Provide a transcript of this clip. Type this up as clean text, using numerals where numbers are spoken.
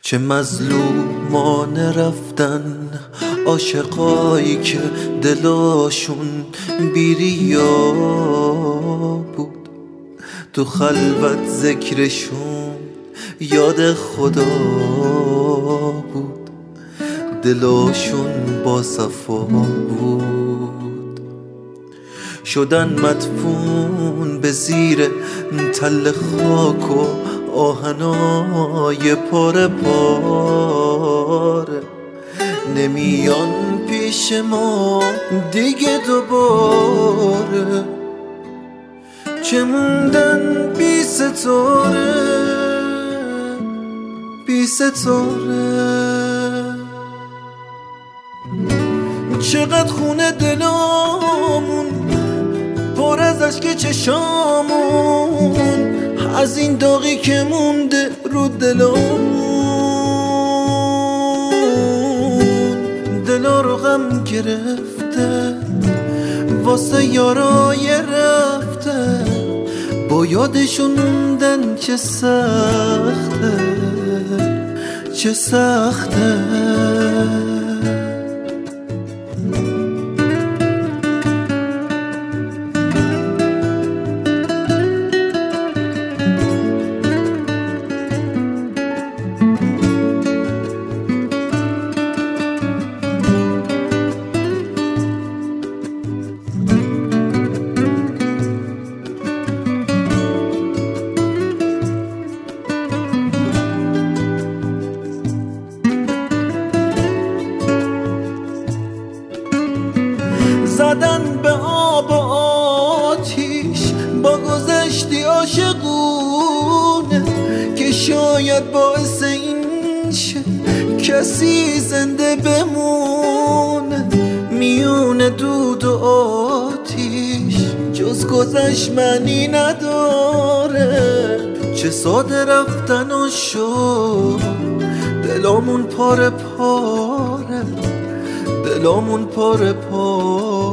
چه مظلومانه رفتن عاشقایی که دلاشون بی‌ریا بود، تو خلوت ذکرشون یاد خدا بود، دلاشون با صفا بود. شدن مدفون به زیر تل خاک و آهنای پاره پاره، نمیان پیش ما دیگه دوباره. چه موندن بی ستاره بی ستاره، چقدر خونه دلامون پر از اشک چشامون، از این داغی که مونده رو دلامون. دلا رو غم گرفته واسه یارای رفته، با یادشون موندن چه سخته چه سخته. زدن به آب و آتیش با گذشتی عاشقونه، که شاید باعث این شه کسی زنده بمونه. میون دود و آتیش جز گذشت معنی نداره، چه ساده رفتن و شد دلامون پاره پاره، دلامون پاره پاره.